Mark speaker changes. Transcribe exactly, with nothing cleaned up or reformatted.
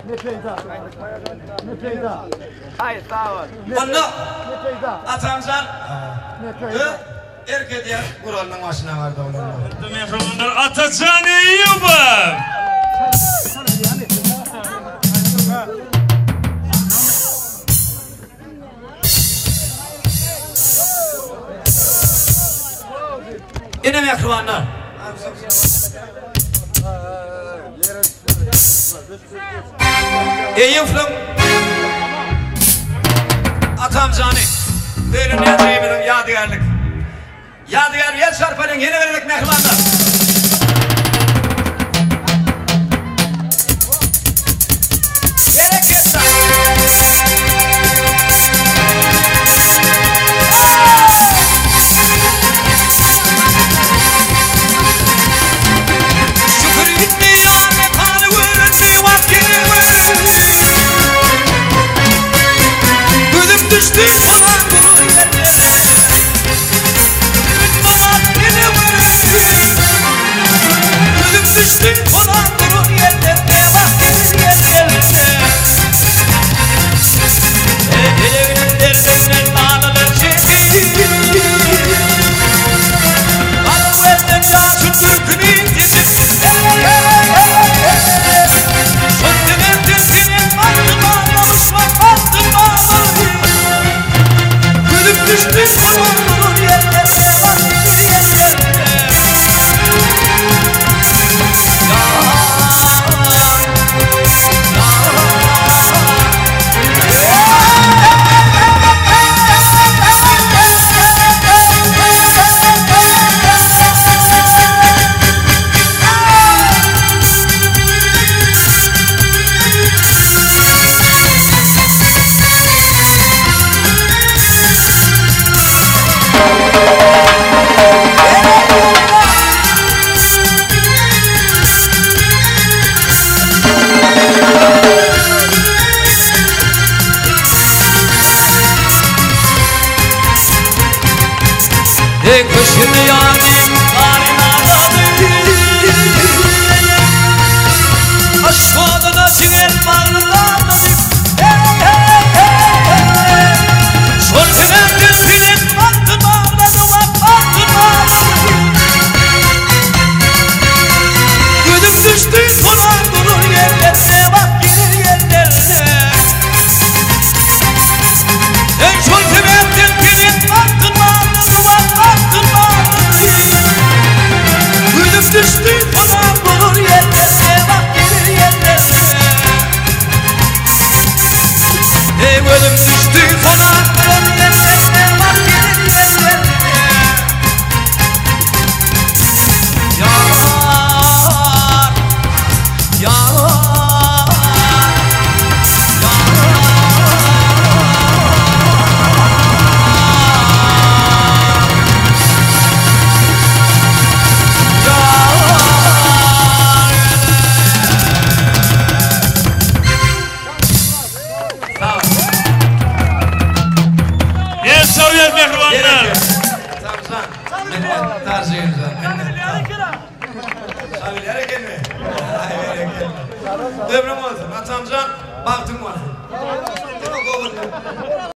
Speaker 1: Ne peyda? Ne peyda?
Speaker 2: Hayır sağ ol.
Speaker 3: Anla.
Speaker 1: Ne peyda?
Speaker 3: Atamcan.
Speaker 1: Ne peyda?
Speaker 3: Erkek ya Kur'an'ın başına vardı onun.
Speaker 4: Mehrumanlar Atacan Eyyub'a.
Speaker 3: Yine mehrumanlar. Eyyuflum. Atamcan'ı. Böyle ne diyeyim yadigarlık. Yadigar yer çarpanın yeni vererek mehrumanlar. Gerek yetsa. Şükür gitmiyor mekanı vurun vaktini vurun. Gözüm düştü falan durun yerlere. Düştü olan durun yerlerine bak gelir yerlerine. Ellerinin derlerinden ağlanır çekil. Alı verden yaşın türkünü indirdim. Sözlerim düzgünün baktım ağlamış var baktım ağlamış. Gülüp düştü olan durun yerlerine bak gelir yerlerine. Ey kışın yarim karinaları aşk oduna çiğen bağlıları Şortuna düzgünün baktın ağladı baktın ağladı Gülüm düştü konar durur yerlerine bak gelir yerlerine En şortuna düzgünün baktın ağladı baktın ağladı Gülüm düştü konar durur yerlerine bak gelir yerlerine Ey gülüm düştü konar durur yerlerine bak gelir yerlerine Yar Yar
Speaker 4: Sovyet mehrumanlar.
Speaker 3: Samsan. Minnet tarzıyım sen. Minnet. Sabilere gelme. Hayır gelme. Ömrüm olsun. Atamcan baktım var. Değil mi kovuldu?